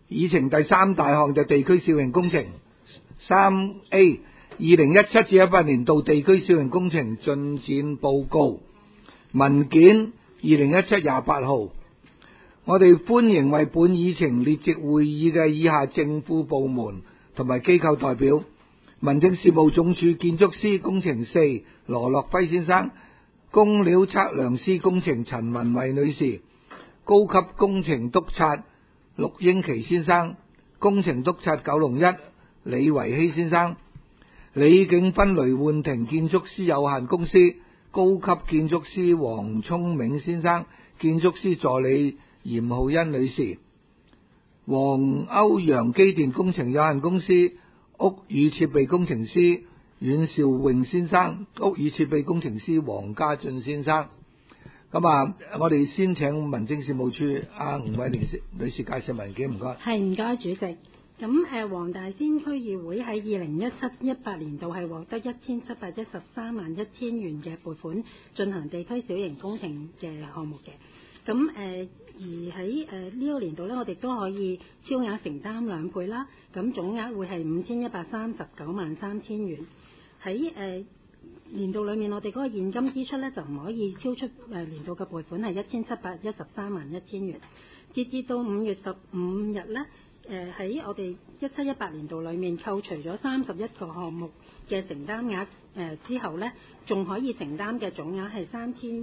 議程第三大項就地區小型工程。3A 2017至18年度地區小型工程進展報告文件2017-28號。我哋歡迎為本議程列席會議嘅以下政府部門同埋機構代表：民政事務總署建築師工程4羅樂輝先生，工料測量師工程陳文慧女士，高級工程督察陸英奇先生，工程督察九龍1李維希先生，李景芬雷煥庭建築師有限公司高級建築師黃聰明先生，建築師助理嚴浩欣女士，黃歐陽機電工程有限公司屋宇設備工程師阮兆榮先生，屋宇設備工程師黃家俊先生。咁我哋先請民政事務處吳慧蓮女士介紹文件，唔該。 係，唔該主席。咁黃大仙區議會喺2017-18年度係獲得1713萬1千元嘅撥款，進行地區小型工程嘅項目嘅。咁而喺呢個年度呢，我哋都可以超額承擔2倍啦。咁總額會係5139萬3千元。喺年度裏面，我哋嗰個現金支出呢，就唔可以超出年度嘅撥款係1713萬1千元。截至到5月15日呢，喺我哋17-18年度裏面扣除咗31個項目嘅承擔額之後呢，仲可以承擔嘅總額係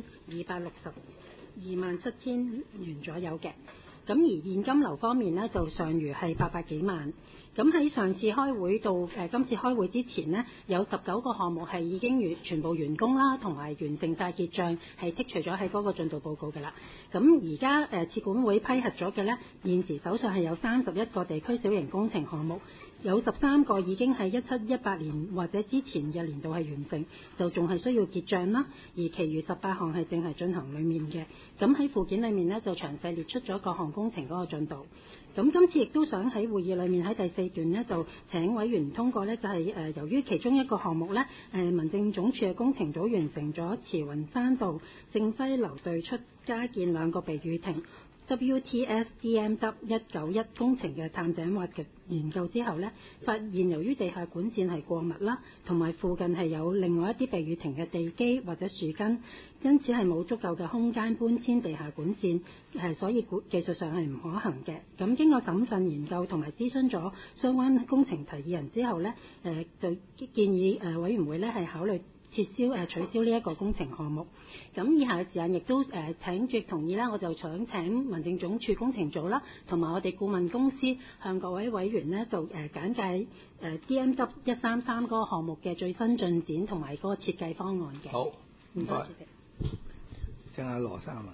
3262萬7千元左右嘅。咁而現金流方面呢，就尚餘係800幾萬。咁喺上次開會到今次開會之前呢，有19個項目係已經全部完工啦，同埋完成晒結帳，係剔除咗喺嗰個進度報告㗎啦。咁而家設管會批核咗嘅呢，現時手上係有31個地區小型工程項目，有13個已經喺17-18年或者之前嘅年度係完成，就仲係需要結帳啦。而其餘18項係正係進行裡面嘅。咁喺附件裡面呢，就詳細列出咗各項工程嗰個進度。咁今次亦都想喺會議裏面喺第4段呢，就請委員通過呢，就係由於其中一個項目呢，民政總署嘅工程組完成咗慈雲山道正輝樓對出加建2個避雨亭WTS DMW 191工程嘅探井挖掘研究之後呢，發現由於地下管線係過密啦，同埋附近係有另外一啲避雨亭嘅地基或者樹根，因此係冇足夠嘅空間搬遷地下管線，所以技術上係唔可行嘅。咁經過審慎研究同埋諮詢咗相關工程提議人之後呢，就建議委員會呢係考慮取消呢一個工程項目。咁以下嘅時間亦都請主席同意啦，我就想請民政總署工程組啦，同埋我哋顧問公司向各位委員呢就簡介DMW 133嗰個項目嘅最新進展同埋嗰個設計方案嘅。 好， 唔該主席。 請阿羅生啊。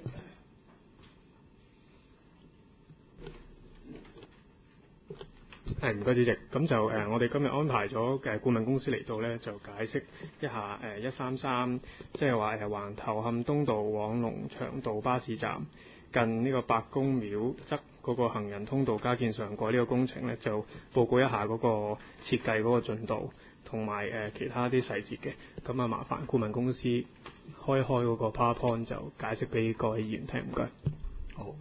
係，唔該主席。咁就我哋今日安排咗顧問公司嚟到呢，就解釋一下133，即係話橫頭磡東道往龍翔道巴士站近呢個白宮廟側嗰個行人通道加建上蓋呢個工程呢，就報告一下嗰個設計嗰個進度同埋其他啲細節嘅。咁麻煩顧問公司開嗰個 PowerPoint 就解釋俾各位議員聽，唔該。 好。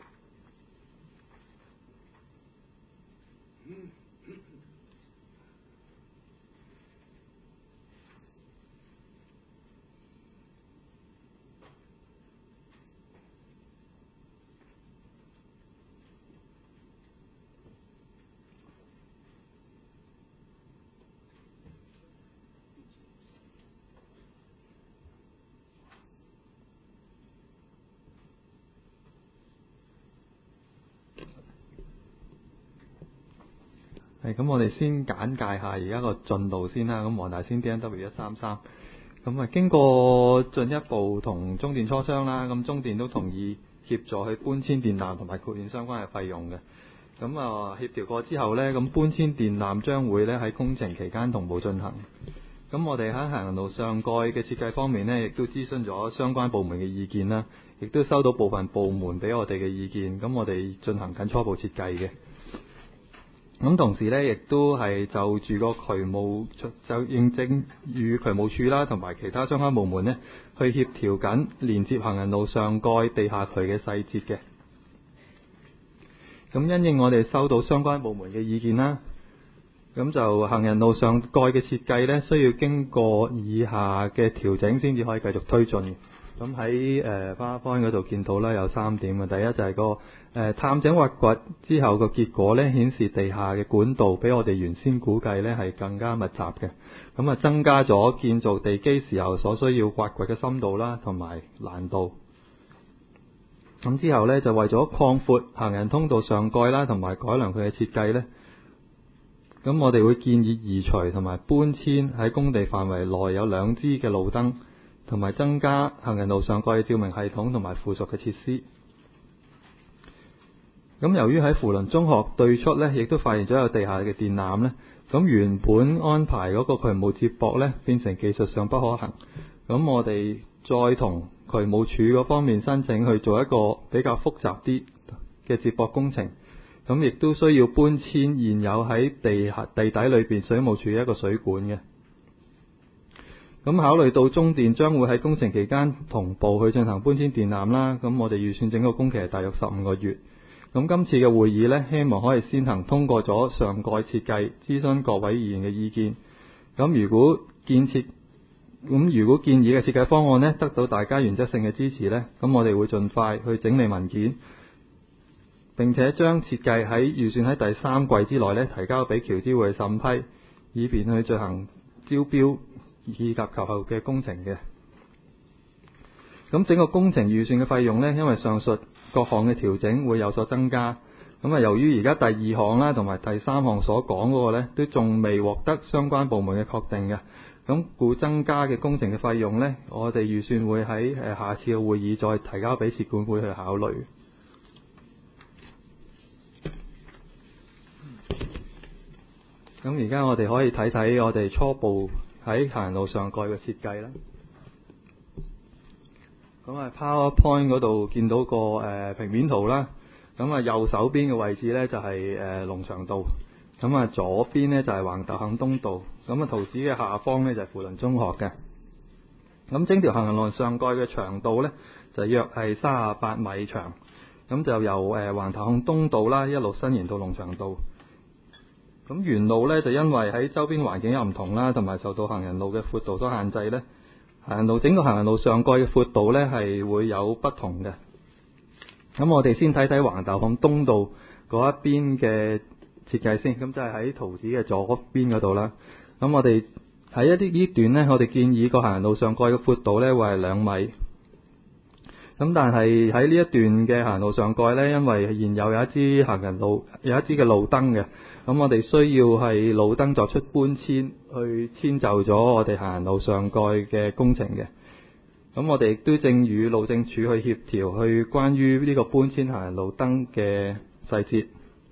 咁我哋先簡介下而家個進度先啦。咁黃大仙 DMW 133，咁經過進一步同中電磋商啦，咁中電都同意協助去搬遷電纜同埋豁免相關嘅費用嘅。咁協調過之後呢，咁搬遷電纜將會呢喺工程期間同步進行。咁我哋喺行人路上蓋嘅設計方面呢，亦都諮詢咗相關部門嘅意見啦，亦都收到部分部門俾我哋嘅意見。咁我哋進行緊初步設計嘅。咁同時呢，亦都係就住個渠務就認證與渠務處啦，同埋其他相關部門呢，去協調緊連接行人路上蓋地下渠嘅細節嘅。 咁因應我哋收到相關部門嘅意見啦，咁就行人路上蓋嘅設計呢，需要經過以下嘅調整先至可以繼續推進嘅。咁喺PowerPoint 嗰度見到啦，有3點嘅。第一就係個探井挖掘之後個結果呢，顯示地下嘅管道比我哋原先估計呢係更加密集嘅。咁啊，增加咗建造地基時候所需要挖掘嘅深度啦，同埋難度。咁之後呢，就為咗擴闊行人通道上蓋啦，同埋改良佢嘅設計呢，咁我哋會建議移除同埋搬遷喺工地範圍內有2支嘅路燈，同埋增加行人路上蓋嘅照明系統同埋附屬嘅設施。咁由於喺扶輪中學對出呢，亦都發現咗有地下嘅電纜呢，咁原本安排嗰個渠務接駁呢，變成技術上不可行。咁我哋再同渠務署嗰方面申請去做一個比較複雜啲嘅接駁工程，咁亦都需要搬遷現有喺地底裏邊水務署一個水管嘅。咁考慮到中電將會喺工程期間同步去進行搬遷電纜啦，咁我哋預算整個工期係大約15個月。咁今次嘅會議呢，希望可以先行通過咗上蓋設計，諮詢各位議員嘅意見。咁如果建議嘅設計方案呢，得到大家原則性嘅支持呢，咁我哋會盡快去整理文件，並且將設計預算喺第3季之內呢，提交俾僑資會審批，以便去進行招標以及及後嘅工程嘅。咁整個工程預算嘅費用呢，因為上述各項嘅調整會有所增加。咁啊，由於而家第2項啦同埋第3項所講嗰個呢，都仲未獲得相關部門嘅確定嘅，咁故增加嘅工程嘅費用呢，我哋預算會喺下次嘅會議再提交俾設管會去考慮。咁而家我哋可以睇睇我哋初步喺行人路上蓋嘅設計啦。咁啊 PowerPoint 嗰度見到個平面圖啦。咁啊右手邊嘅位置呢，就係龍翔道，咁啊左邊呢，就係橫頭磡東道。咁啊圖紙嘅下方呢，就係扶輪中學嘅。咁整條行人路上蓋嘅長度呢，就約係38米長。咁就由橫頭磡東道啦一路伸延到龍翔道。咁沿路呢，就因為喺周邊環境有唔同啦，同埋受到行人路嘅闊度所限制呢，整個行人路上蓋嘅闊度呢係會有不同嘅。咁我哋先睇睇橫頭磡東道嗰一邊嘅設計先，咁就係喺圖紙嘅左邊嗰度啦。咁我哋喺呢段呢，我哋建議個行人路上蓋嘅闊度呢會係2米。咁但係喺呢一段嘅行人路上蓋呢，因為現有一支嘅路燈嘅，咁我哋需要係路燈作出搬遷，去遷就咗我哋行人路上蓋嘅工程嘅。咁我哋亦都正與路政署去協調，去關於呢個搬遷行人路燈嘅細節。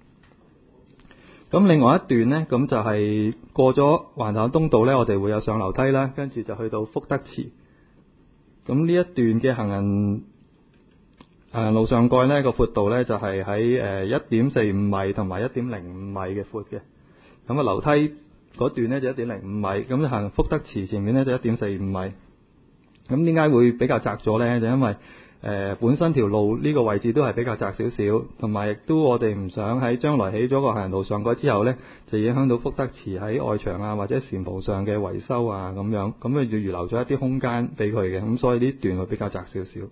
咁另外一段呢，咁就係過咗橫頭磡東道呢，我哋會有上樓梯啦，跟住就去到福德祠。咁呢一段嘅行人路上蓋呢個闊度呢，就係喺1.45米同埋1.05米嘅闊嘅。咁啊樓梯嗰段呢，就1.05米，咁行福德祠前面呢，就1.45米。咁點解會比較窄咗呢？就因為本身條路呢個位置都係比較窄少少，同埋亦都我哋唔想喺將來起咗個行人路上蓋之後呢，就影響到福德祠喺外牆啊或者檐篷上嘅維修啊咁樣，咁要預留咗一啲空間俾佢嘅，咁所以呢段會比較窄少少。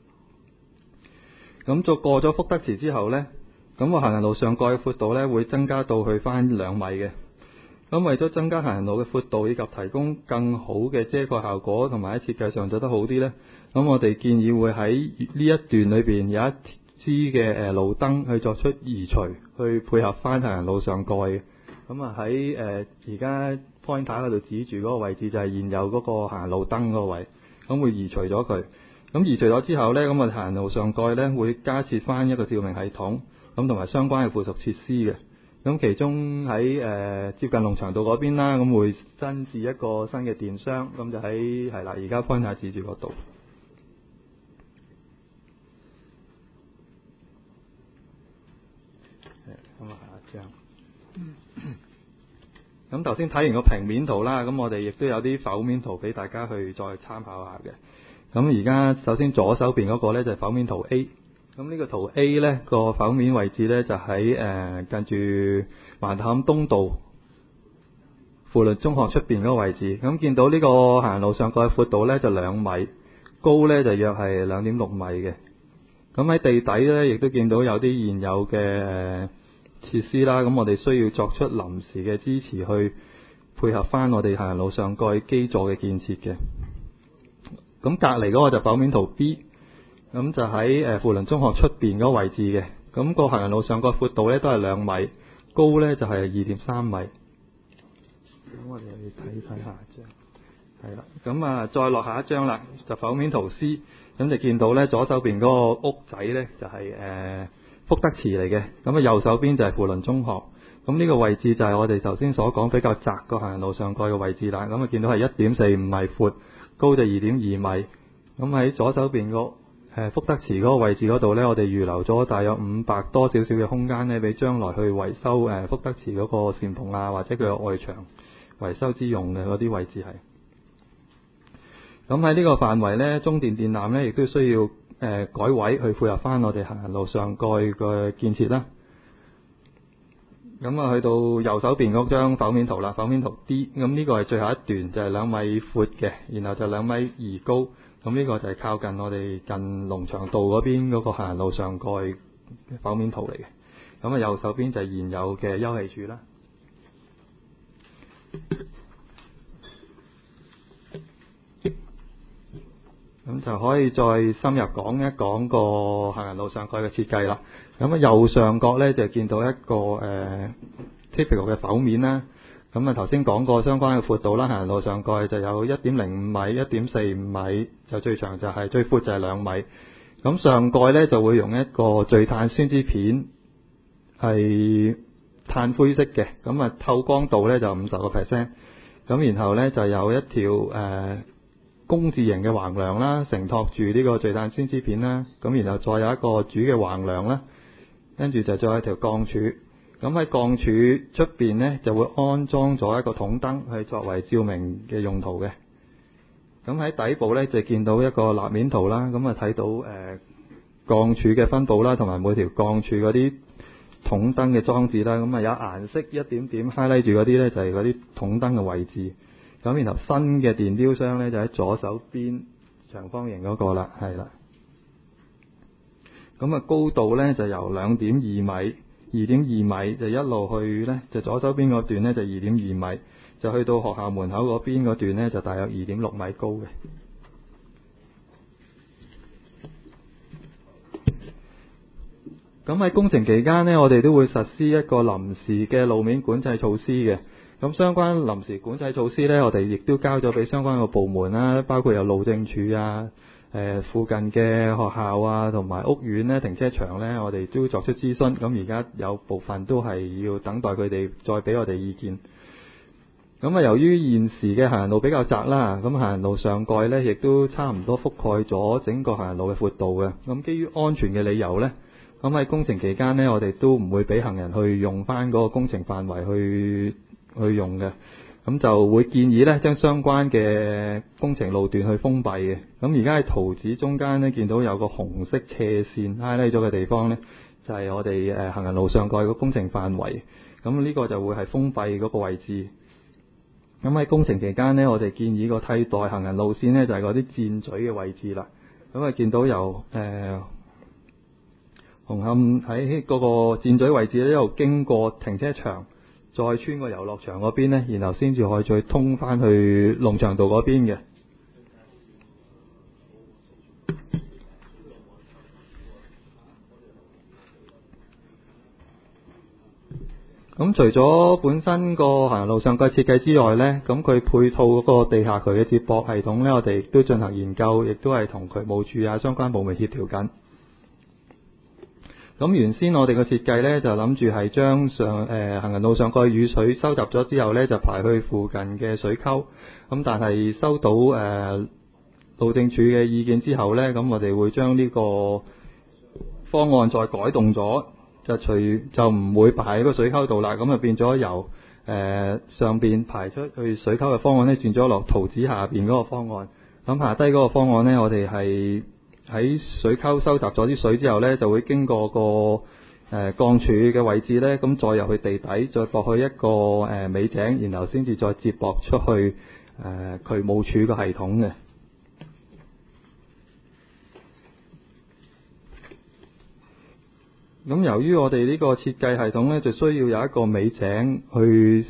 咁再過咗福德祠之後呢，咁個行人路上蓋嘅闊度呢會增加到去翻2米嘅。咁為咗增加行人路嘅闊度以及提供更好嘅遮蓋效果，同埋喺設計上做得好啲呢，咁我哋建議會喺呢一段裏邊有一支嘅路燈去作出移除，去配合翻行人路上蓋嘅。咁啊喺而家 pointer 嗰度指住嗰個位置就係現有嗰個行人路燈嗰個位，咁會移除咗佢。咁移除咗之後呢，咁我哋行人路上蓋呢會加設翻一個照明系統，咁同埋相關嘅附屬設施嘅。咁其中喺接近龍翔道嗰邊啦，咁會增置一個新嘅電箱，咁就係啦，而家 pointer 指住嗰度。咁啊，下一張。咁頭先睇完個平面圖啦，咁我哋亦都有啲剖面圖俾大家去再參考下嘅。咁而家首先左手邊嗰個呢，就係剖面圖 A， 咁呢個圖 A 呢個剖面位置呢，就喺近住橫頭磡東道扶輪中學出邊嗰個位置。咁見到呢個行人路上蓋嘅闊度呢，就2米，高呢就約係2.6米嘅。咁喺地底呢，亦都見到有啲現有嘅設施啦。咁我哋需要作出臨時嘅支持去配合翻我哋行人路上蓋基座嘅建設嘅。咁隔離嗰個就剖面圖 B。咁就喺扶輪中學出邊嗰個位置嘅，咁個行人路上個闊度咧都係2米，高咧就係2.3米。咁我哋睇下一張，係啦，咁再落下一張啦，就剖面圖 C，咁就見到咧左手邊嗰個屋仔咧就係福德祠嚟嘅，咁右手邊就係扶輪中學，咁呢個位置就係我哋頭先所講比較窄個行人路上蓋嘅位置啦。咁見到係1.45米闊，高就2.2米。咁喺左手邊個福德祠嗰個位置嗰度呢，我哋預留咗大約500多少少嘅空間呢，俾將來去維修福德祠嗰個檐篷啊，或者佢嘅外牆維修之用嘅嗰啲位置係。咁喺呢個範圍呢，中電電纜呢亦都需要改位去配合翻我哋行人路上蓋嘅建設啦。咁去到右手邊嗰張剖面圖啦，剖面圖 D， 咁呢個係最後一段，就係2米闊嘅，然後就2米2高。咁呢個就係靠近我哋近龍翔道嗰邊嗰個行人路上蓋嘅剖面圖嚟嘅。咁右手邊就係現有嘅休憩處啦。咁就可以再深入講一講個行人路上蓋嘅設計啦。咁右上角呢，就見到一個typical 嘅剖面啦。咁頭先講過相關嘅闊度啦，行人路上蓋就有1.05米、1.45米，就最長就係最闊就係2米。咁上蓋呢，就會用一個聚碳酸酯片，係炭灰色嘅，咁透光度呢，就50%。咁然後呢，就有一條工字形嘅橫梁啦，承托住呢個聚碳酸酯片啦。咁然後再有一個主嘅橫梁啦，跟住就再有一條鋼柱。咁喺鋼柱出邊呢，就會安裝咗一個筒燈，去作為照明嘅用途嘅。咁喺底部呢，就見到一個立面圖啦。咁睇到鋼柱嘅分佈啦，同埋每條鋼柱嗰啲筒燈嘅裝置啦。咁有顏色一點點 highlight 住嗰啲呢，就係嗰啲筒燈嘅位置。咁然後新嘅電錶箱呢，就喺左手邊長方形嗰個啦，係啦。咁高度呢，就由2.2米。2.2米就一路去呢，就左手邊嗰段呢，就2.2米，就去到學校門口嗰邊嗰段呢，就大約2.6米高嘅。咁喺工程期間呢，我哋都會實施一個臨時嘅路面管制措施嘅。咁相關臨時管制措施呢，我哋亦都交咗俾相關嘅部門啦，包括有路政署啊。附近嘅學校啊，同埋屋苑呢，停車場呢，我哋都作出諮詢。咁而家有部分都係要等待佢哋再俾我哋意見。咁由於現時嘅行人路比較窄啦，咁行人路上蓋呢，亦都差唔多覆蓋咗整個行人路嘅闊度嘅。咁基於安全嘅理由呢，咁喺工程期間呢，我哋都唔會俾行人去用翻嗰個工程範圍去用嘅。咁就會建議呢，將相關嘅工程路段去封閉嘅。咁而家喺圖紙中間呢，見到有個紅色斜線 highlight 咗嘅地方呢，就係我哋行人路上蓋個工程範圍。咁呢個就會係封閉嗰個位置。咁喺工程期間呢，我哋建議個替代行人路線呢，就係嗰啲箭嘴嘅位置啦。咁見到由紅磡喺嗰個箭嘴位置呢，一路經過停車場，再穿過遊樂場嗰邊呢，然後先至可以再通翻去龍翔道嗰邊嘅。咁除咗本身個行人路上蓋設計之外呢，咁佢配套嗰個地下渠嘅接駁系統呢，我哋亦都進行研究，亦都係同渠務署啊相關部門協調緊。咁原先我哋嘅設計呢，就諗住係將行人路上蓋雨水收集咗之後呢，就排去附近嘅水溝。咁但係收到路政署嘅意見之後呢，咁我哋會將呢個方案再改動咗，就唔會排喺個水溝度啦。咁就變咗由上邊排出去水溝嘅方案呢，轉咗落圖紙下邊嗰個方案。咁下低嗰個方案呢，我哋係喺水溝收集咗啲水之後呢，就會經過個鋼柱嘅位置呢，咁再入去地底，再駁去一個尾井，然後先至再接駁出去渠務署個系統嘅。咁由於我哋呢個設計系統呢，就需要有一個尾井去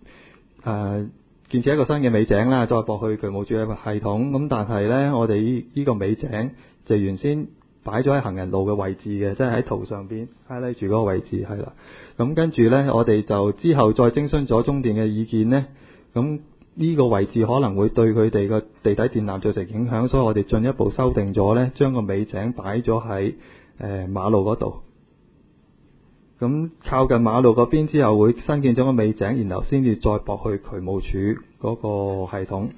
建設一個新嘅尾井啦，再駁去渠務署嘅系統。咁但係呢，我哋呢個尾井就原先擺咗喺行人路嘅位置嘅，即係喺圖上邊 highlight 住嗰個位置係啦。咁跟住呢，我哋就之後再徵詢咗中電嘅意見呢，咁呢個位置可能會對佢哋個地底電纜造成影響，所以我哋進一步修訂咗呢，將個尾井擺咗喺馬路嗰度。咁靠近馬路嗰邊之後，會新建咗個尾井，然後先至再駁去渠務署嗰個系統。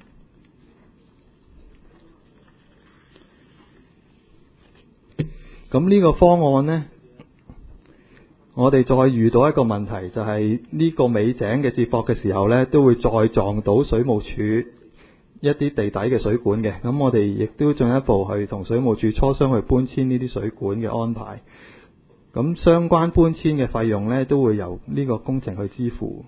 咁呢個方案呢，我哋再遇到一個問題，就係呢個尾井嘅接駁嘅時候呢，都會再撞到水務署一啲地底嘅水管嘅。咁我哋亦都進一步去同水務署磋商去搬遷呢啲水管嘅安排。咁相關搬遷嘅費用呢，都會由呢個工程去支付。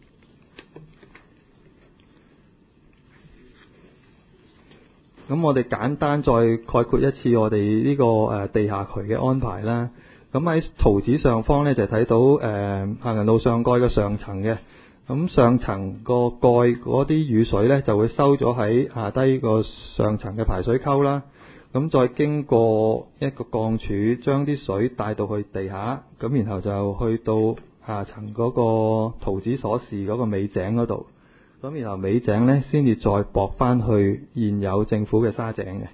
咁我哋簡單再概括一次我哋呢個地下渠嘅安排啦。咁喺圖紙上方呢，就睇到行人路上蓋嘅上層嘅。咁上層個蓋嗰啲雨水呢，就會收咗喺下低個上層嘅排水溝啦。咁再經過一個鋼柱，將啲水帶到去地下，咁然後就去到下層嗰個圖紙所示嗰個尾井嗰度，咁然後尾井呢，先至再駁返去現有政府嘅沙井嘅。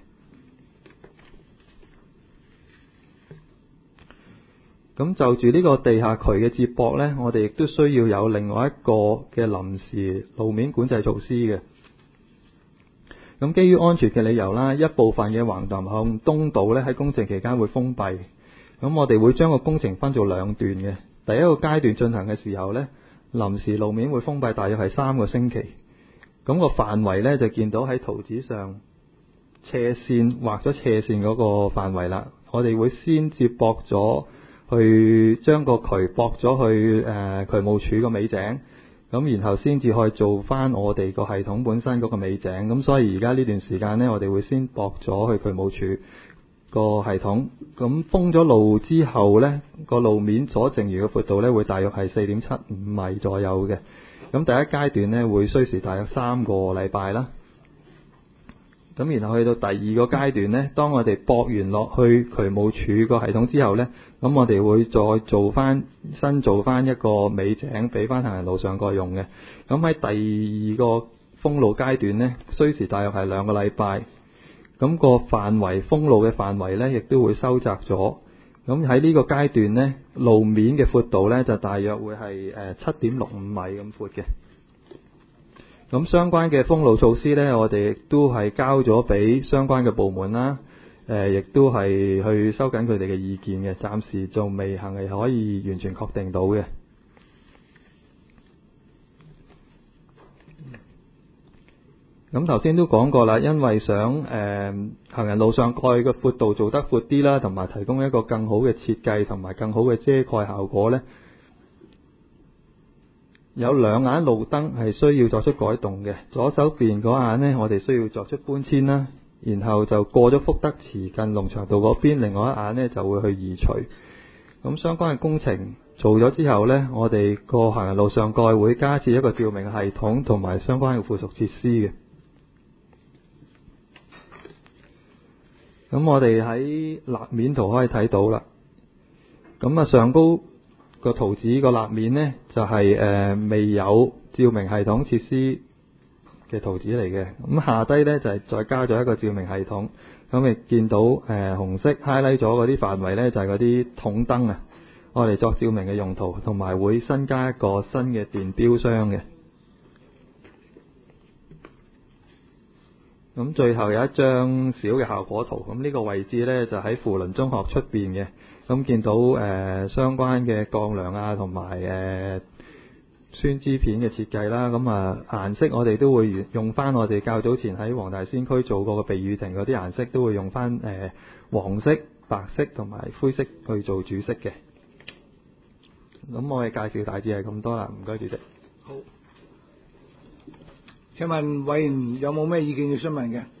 咁就住呢個地下渠嘅接駁呢，我哋亦都需要有另外一個嘅臨時路面管制措施嘅。咁基於安全嘅理由啦，一部分嘅橫潭巷東道咧喺工程期間會封閉。咁我哋會將個工程分做兩段嘅。第一個階段進行嘅時候呢，臨時路面會封閉大約係3個星期。咁個範圍呢，就見到喺圖紙上斜線畫咗斜線嗰個範圍啦。我哋會先接駁咗去將個渠駁咗去渠務署個尾井。咁然後先至去做翻我哋個系統本身嗰個尾井。咁所以而家呢段時間呢，我哋會先駁咗去渠務署個系統。咁封咗路之後呢，個路面所剩餘嘅闊度呢，會大約係4.75米左右嘅。咁第一階段呢，會需時大約3個禮拜啦。咁然後去到第二個階段呢，當我哋駁完落去渠務署個系統之後呢，咁我哋會再新做翻一個尾井俾翻行人路上蓋用嘅。咁喺第二個封路階段呢，需時大約係2個禮拜。咁個範圍封路嘅範圍呢，亦都會收窄咗。咁喺呢個階段呢，路面嘅闊度呢，就大約會係7.65米咁闊嘅。咁相關嘅封路措施呢，我哋亦都係交咗俾相關嘅部門啦，亦都係去收緊佢哋嘅意見嘅，暫時仲未係可以完全確定到嘅。咁頭先都講過啦，因為想行人路上蓋嘅闊度做得闊啲啦，同埋提供一個更好嘅設計同埋更好嘅遮蓋效果呢，有2眼路燈係需要作出改動嘅。左手邊嗰眼呢，我哋需要作出搬遷啦，然後就過咗福德祠近龍翔道嗰邊，另外一眼呢就會去移除。咁相關嘅工程做咗之後呢，我哋個行人路上蓋會加設一個照明系統同埋相關嘅附屬設施嘅。咁我哋喺立面圖可以睇到啦。咁上高個圖紙個立面呢，就係未有照明系統設施嘅圖紙嚟嘅。咁下低呢，就係再加咗一個照明系統。咁亦見到紅色 highlight 咗嗰啲範圍呢，就係嗰啲筒燈啊，我哋作照明嘅用途，同埋會新加一個新嘅電錶箱嘅。咁最後有一張小嘅效果圖。咁呢個位置呢，就喺扶輪中學出邊嘅。咁見到相關嘅鋼梁啊，同埋宣支片嘅設計啦。咁顏色我哋都會用翻我哋較早前喺黃大仙區做過嘅避雨亭嗰啲顏色，都會用翻黃色、白色同埋灰色去做主色嘅。咁我哋介紹大致係咁多啦，唔該主席。 好，請問委員有冇咩意見要詢問嘅？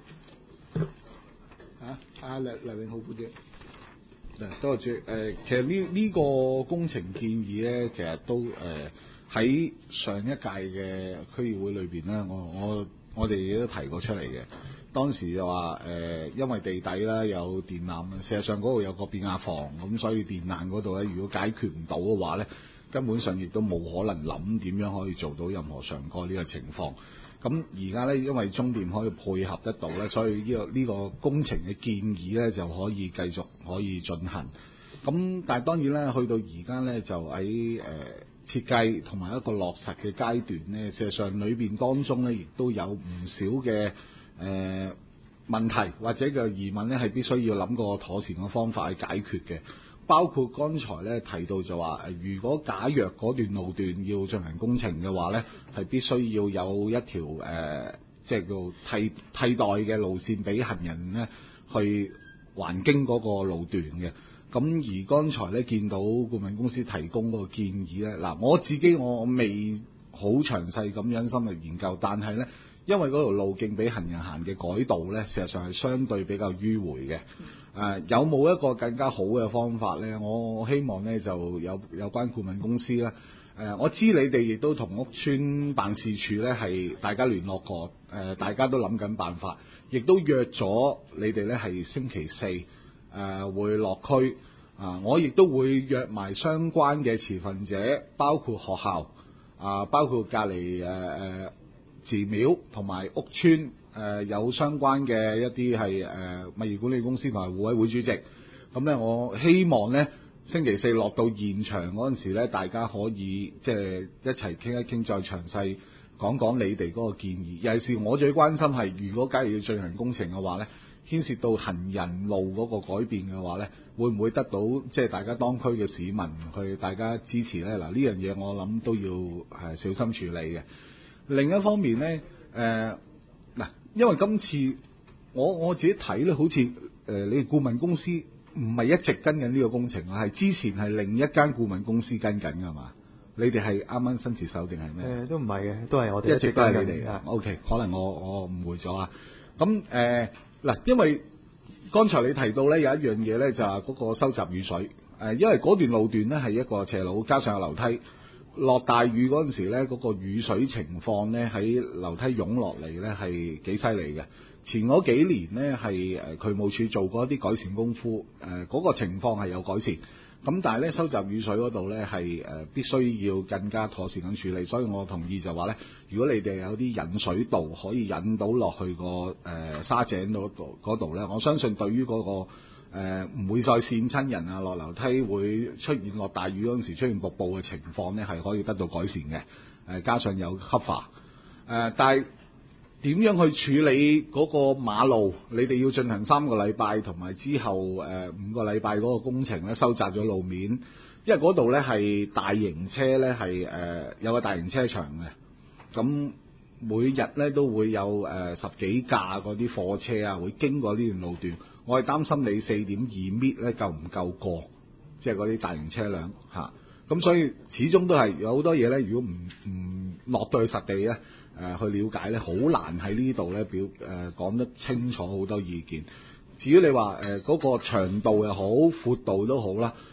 黎永浩副主席。 多謝主席。其實呢個工程建議咧，其實都喺上一屆嘅區議會裏邊咧，我哋都提過出嚟嘅。當時就話因為地底啦有電纜，事實上嗰度有個變壓房，咁所以電纜嗰度咧，如果解決唔到嘅話咧，根本上亦都冇可能諗點樣可以做到任何上蓋呢個情況。咁而家咧，因為中電可以配合得到咧，所以呢個工程嘅建議咧就可以繼續可以進行。咁但係當然咧，去到而家咧就喺設計同埋一個落實嘅階段咧，事實上裏邊當中咧亦都有唔少嘅問題或者嘅疑問咧，係必須要諗個妥善嘅方法去解決嘅。包括剛才咧提到就話如果假若嗰段路段要進行工程嘅話咧，係必須要有一條即係叫替代嘅路線俾行人咧去環經嗰個路段嘅。咁而剛才咧見到顧問公司提供嗰個建議咧，嗱我自己我未好詳細咁樣深入研究，但係咧因為嗰條路徑俾行人行嘅改道咧，事實上係相對比較迂迴嘅。有冇一個更加好嘅方法咧？我希望咧就有關顧問公司咧，我知你哋亦都同屋邨辦事處咧係大家聯絡過，大家都諗緊辦法，亦都約咗你哋咧係星期四會落區，我亦都會約埋相關嘅持份者，包括學校包括隔離寺廟同埋屋邨。有相關嘅一啲係物業管理公司同埋互委會主席，咁咧我希望咧星期四落到現場嗰陣時咧，大家可以即係一齊傾一傾，再詳細講講你哋嗰個建議。尤其是我最關心係，如果假如要進行工程嘅話咧，牽涉到行人路嗰個改變嘅話咧，會唔會得到即係大家當區嘅市民去大家支持咧？嗱呢樣嘢我諗都要小心處理嘅。另一方面咧，因為今次我自己睇咧，好似你哋顧問公司唔係一直跟緊呢個工程，係之前係另一間顧問公司跟緊㗎嘛？你哋係啱啱新接手定係咩？ 都唔係嘅，都係我哋一直都係你哋嘅。OK， 可能我誤會咗啊。咁因為剛才你提到咧有一樣嘢咧，就係嗰個收集雨水。因為嗰段路段咧係一個斜路，加上有樓梯。落大雨嗰陣時咧，嗰個雨水情況咧喺樓梯湧落嚟咧係幾犀利嘅。前嗰幾年咧係渠務署做過一啲改善功夫，嗰個情況係有改善。咁但係咧收集雨水嗰度咧係必須要更加妥善咁處理，所以我同意就話咧，如果你哋有啲引水道可以引到落去個沙井嗰度咧，我相信對於嗰個唔會再跣親人啊，落樓梯會出現落大雨嗰陣時出現瀑布嘅情況咧，係可以得到改善嘅。加上有cover，但係點樣去處理嗰個馬路？你哋要進行3個禮拜，同埋之後5個禮拜嗰個工程咧，收窄咗路面，因為嗰度咧係大型車咧係有個大型車場嘅，咁每日咧都會有10幾架嗰啲貨車啊，會經過呢段路段。我係擔心你4.2米咧夠唔夠過，即係嗰啲大型車輛嚇。咁所以始終都係有好多嘢咧，如果唔落到去實地咧，去了解咧，好難喺呢度咧講得清楚好多意見。至於你話嗰個長度又好，闊度都好啦。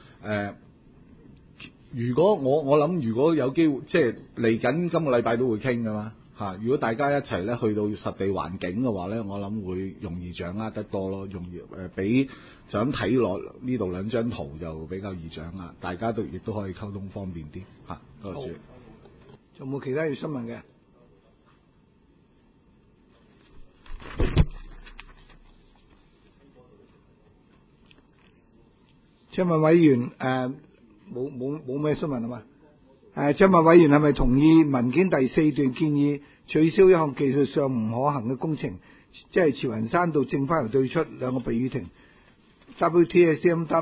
如果我諗，如果有機會，即係嚟緊今個禮拜都會傾噶嘛。如果大家一齊咧去到實地環境嘅話咧，我諗會容易掌握得多咯，容易比就咁睇落呢度2張圖就比較易掌握，大家亦都可以溝通方便啲嚇。多謝。 仲有冇其他要詢問嘅？請問委員冇咩詢問係嘛？請問委員係咪同意文件第4段建議取消一項技術上唔可行嘅工程，即係慈雲山道正花園對出2個避雨亭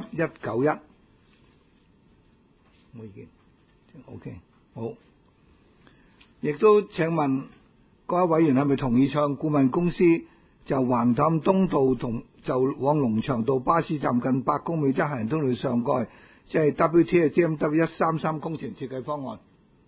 WTSMW191？冇意見。OK， 好。 亦都請問各位委員係咪同意向顧問公司就橫潭東道同就往龍翔道巴士站近白宮美德行人通道上蓋，即係 WT GMW 133工程設計方案？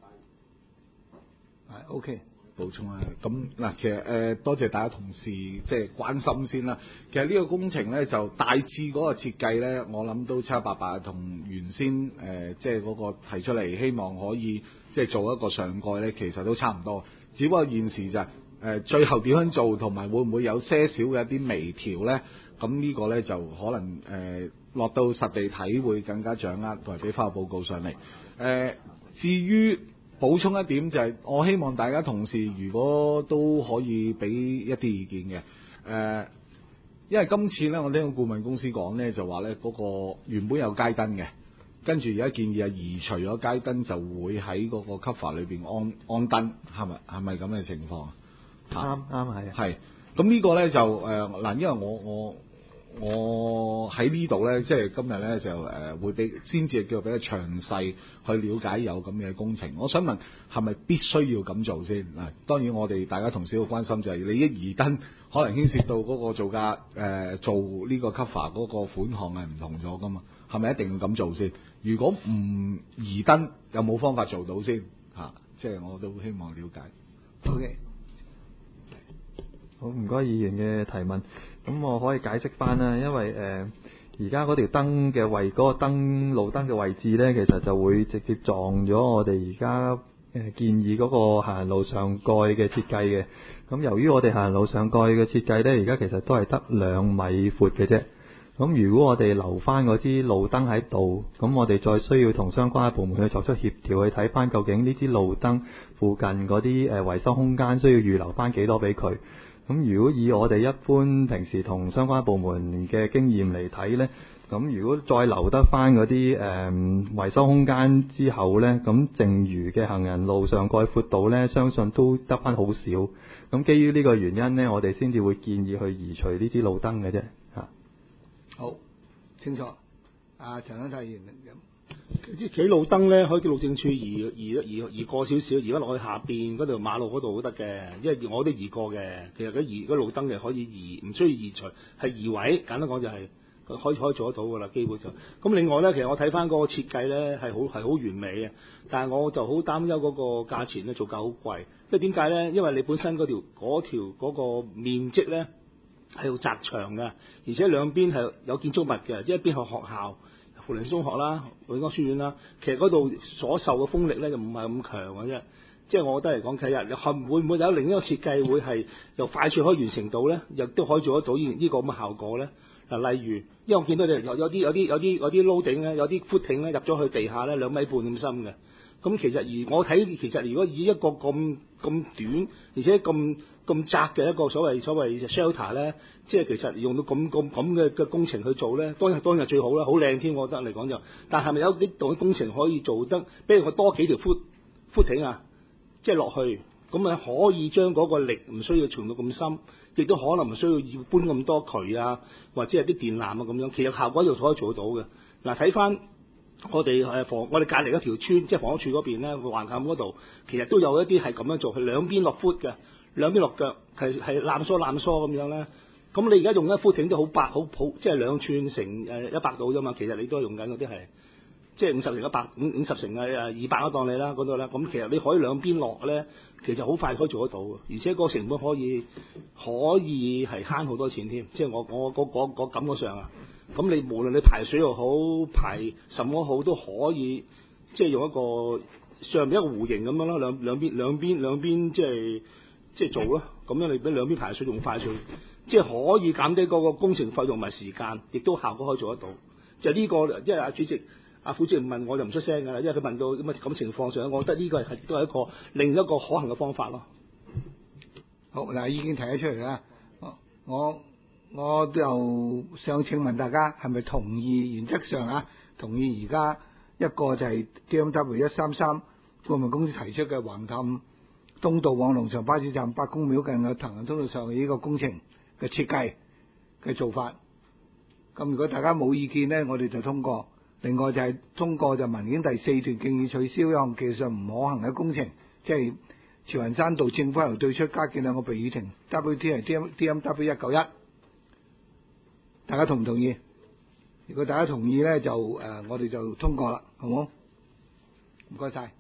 係 OK。 補充啊，咁嗱，其實多謝大家同事即係關心先啦。其實呢個工程咧就大致嗰個設計咧，我諗都七七八八同原先即係嗰個提出嚟，希望可以即係做一個上蓋咧，其實都差唔多。只不過現時就最後點樣做，同埋會唔會有些少嘅一啲微調咧？咁呢個咧就可能落到實地睇會更加掌握，同埋俾翻個報告上嚟。至於補充一點就係，我希望大家同事如果都可以俾一啲意見嘅，因為今次咧我聽個顧問公司講咧就話咧嗰個原本有街燈嘅，跟住而家建議係移除咗街燈，就會喺嗰個 cover 裏邊安燈，係咪咁嘅情況啊？ 啱係。 咁呢個咧就嗱，因為我喺呢度咧，即係今日咧就會先至叫比較詳細去了解有咁嘅工程。我想問係咪必須要咁做先？嗱，當然我哋大家同事好關心就係你一移燈，可能牽涉到嗰個造價做呢個 cover 嗰個款項係唔同咗噶嘛？係咪一定要咁做先？如果唔移燈，有冇方法做到先？即係我都希望了解。 OK。 好，唔該議員嘅提問。咁我可以解釋翻啦，因為而家嗰條燈嘅位，嗰個路燈嘅位置呢，其實就會直接撞咗我哋而家建議嗰個行人路上蓋嘅設計嘅。咁由於我哋行人路上蓋嘅設計呢，而家其實都係得2米闊嘅啫。咁如果我哋留翻嗰支路燈喺度，咁我哋再需要同相關嘅部門去作出協調，去睇翻究竟呢支路燈附近嗰啲維修空間需要預留翻幾多俾佢。咁如果以我哋一般平時同相關部門嘅經驗嚟睇呢，咁如果再留得翻嗰啲維修空間之後呢，咁剩餘嘅行人路上蓋闊度呢，相信都得翻好少。咁基於呢個原因呢，我哋先至會建議去移除呢支路燈嘅啫。 好，清楚。陳香泰議員啲企路燈咧，可以叫路政處移過少少，移翻落去下邊嗰條馬路嗰度都得嘅，因為我都移過嘅。其實嗰路燈嘅可以移，唔需要移除，係移位。簡單講就係可以做得到噶啦，基本上。咁另外咧，其實我睇翻嗰個設計咧係好完美嘅，但係我就好擔憂嗰個價錢咧造價好貴。即係點解咧？因為你本身嗰個面積咧係要窄長嘅，而且兩邊係有建築物嘅，即係一邊係學校。扶輪中學啦、永安書院啦，其實嗰度所受嘅風力咧就唔係咁強嘅啫。即係我覺得嚟講，其實會唔會有另一個設計會係又快速可以完成到咧，亦都可以做得到呢個咁嘅效果咧？嗱，例如，因為我見到有啲撈頂咧，有啲 footing 咧入咗去地下咧2.5米咁深嘅。咁其實我睇如果以一個咁短而且咁窄嘅一個所謂 shelter 咧，即係其實用到咁嘅工程去做咧，當然係最好啦，好靚添，我覺得嚟講就。但係咪有啲度嘅工程可以做得，比如我多幾條 footing 啊，即係落去，咁啊可以將嗰個力唔需要傳到咁深，亦都可能唔需要搬咁多渠啊，或者係啲電纜啊咁樣，其實效果又可以做到嘅。嗱，睇翻。我哋我哋隔離一條村，即係房屋處嗰邊咧，橫崁嗰度，其實都有一啲係咁樣做，係兩邊落 foot 嘅，兩邊落腳，係攬疏咁樣咧。咁你而家用一 footing 都好白，好即係2寸乘100度啫嘛。其實你都係用緊嗰啲係，即係50乘100、50乘200我當你啦嗰度啦。咁其實你可以兩邊落咧，其實好快可以做得到嘅，而且個成本可以係慳好多錢添。即係我感覺上啊。咁你無論你排水又好，排什麼好都可以，即係用一個上邊一個弧形咁樣啦，兩邊即係做咯。咁樣你俾兩邊排水用快水，即係可以減低嗰個工程費用同埋時間，亦都效果可以做得到。就呢個，即係阿主席、阿副主席問我就唔出聲㗎啦，因為佢問到咁情況上，我覺得呢個都係一個另一個可行嘅方法咯。 好，嗱，意見提咗出嚟啦，我就想請問大家係咪同意原則上同意而家一個就係 GMW 133顧問公司提出嘅橫潭東道往龍翔巴士站白宮廟近嘅行人通道上嘅呢個工程嘅設計嘅做法。咁如果大家冇意見呢，我哋就通過。另外就係通過就文件第4段建議取消一項技術上唔可行嘅工程，即係潮雲山道政府樓對出加建兩個避雨亭 ，WT 係 DMW 191，大家同唔同意？如果大家同意咧，就我哋就通過啦，好冇？唔該晒。